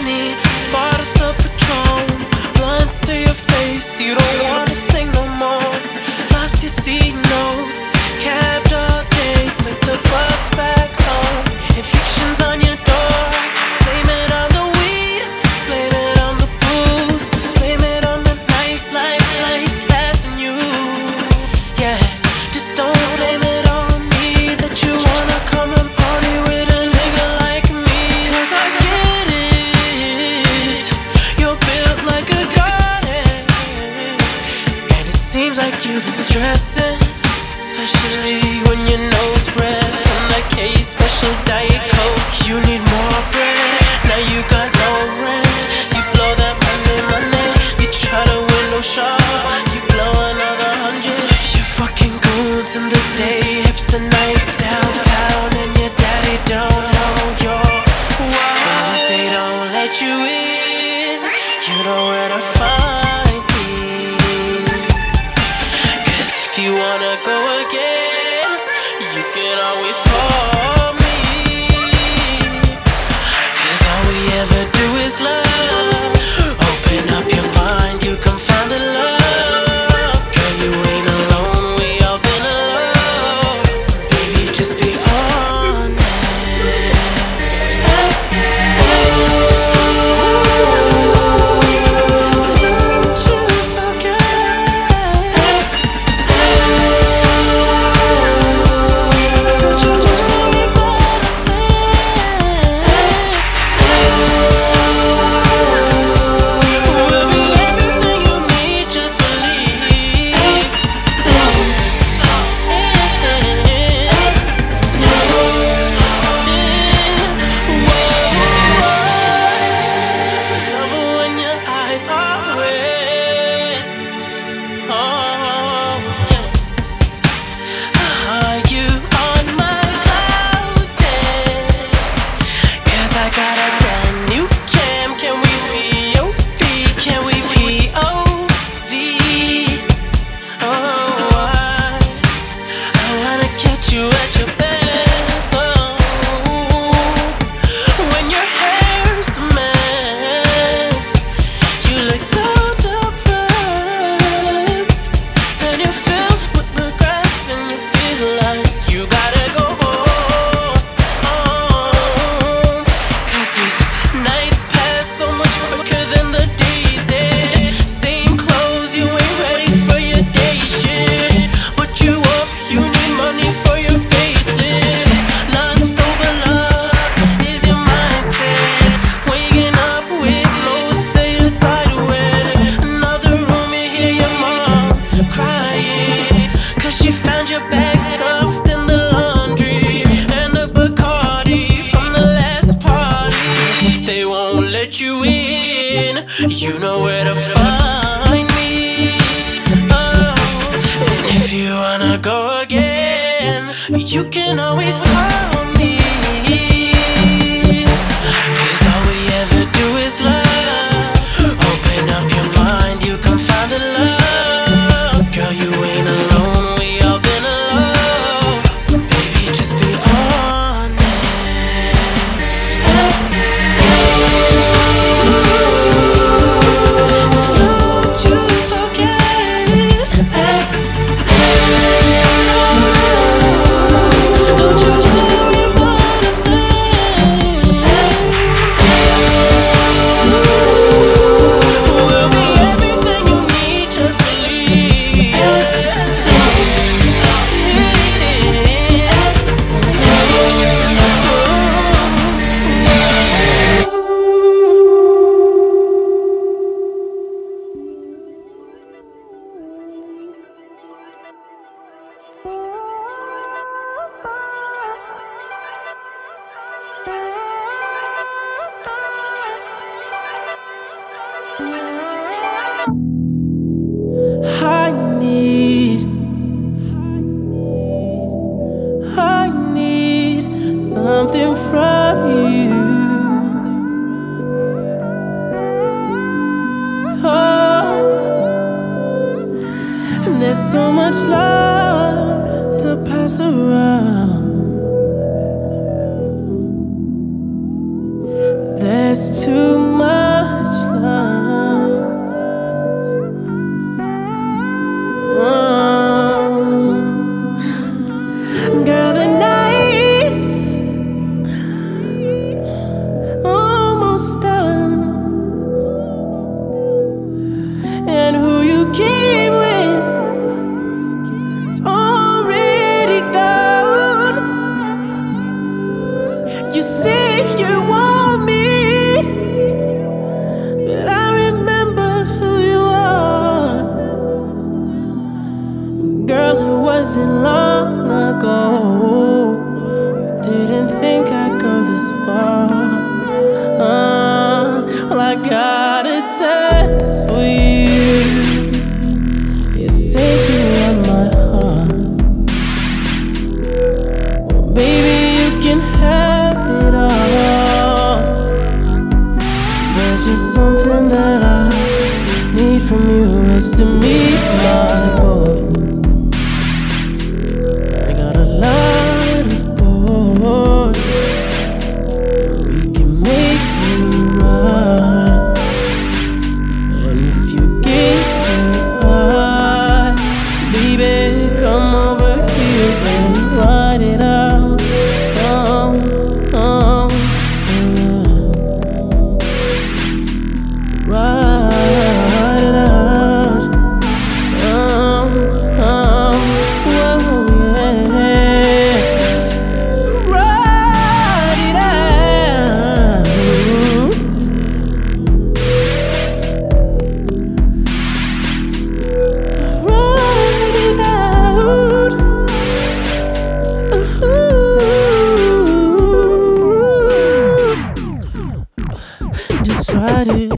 Henny, bottles of Patron, blunts to your face. You don't wanna sing no more. Lost your seat notes, cabbed all day, took the bus back home. Evictions on your door. Blame it on the weed, blame it on the booze, blame it on the lights passing you. Yeah, just don't blame it on me that you wanna come and party with a nigga like me. 'Cause I get it, you're built like a goddess, and it seems like you've been stressing, especially when your nose red from that case special Diet Coke. You need more bread, now you got no rent. You blow that money, you try to window shop, you blow another 100. You fucking goons in the day, hips and nights downtown, and your daddy don't know you're wild. But if they don't let you in, you know where to find me. 'Cause if you wanna go again, you can always call me. 'Cause all we ever do is love. Open up your mind, you can find the love. Girl, you ain't alone, we all been alone. Baby, just be honest. Don't you forget. Don't you worry about a thing. We'll be everything you need, just believe. Love it when your eyes are red. Oh, yeah. Are you on my cloud, yeah? 'Cause I got a brand new cam. Can we POV? Can we POV? Oh, I wanna catch you at your best. Oh, when your hair's a mess, you look so depressed, and you're filled with regret, and you feel like you gotta go home. 'Cause these nights pass so much quicker than the days did. Same clothes, you ain't ready for your day shit. But you up, you need money for your facelift. Lust over love is your mindset. Waking up with most of your side wet. Another room, you hear your mom crying, 'cause she found your bag stuffed in the laundry, and the Bacardi from the last party. If they won't let you in, you know where to find me. Oh, and if you wanna go again, you can always call me. 'Cause all we ever do is love. Open up your mind, you can find the love. Girl, you ain't alone, we all been alone. Baby, just be honest. Don't you forget. Don't you worry about a thing. We'll be everything you need, just believe. I need something from you. Oh, and there's so much love to pass around. There's too much Girl, it wasn't long ago. You didn't think I'd go this far. Well, I got a test for you. It's taking on my heart. Well, baby, you can have it all. There's just something that I need from you, is to meet my boy. I got a lot of boys. We can make you right. And if you get too high, baby, come over here and ride it out.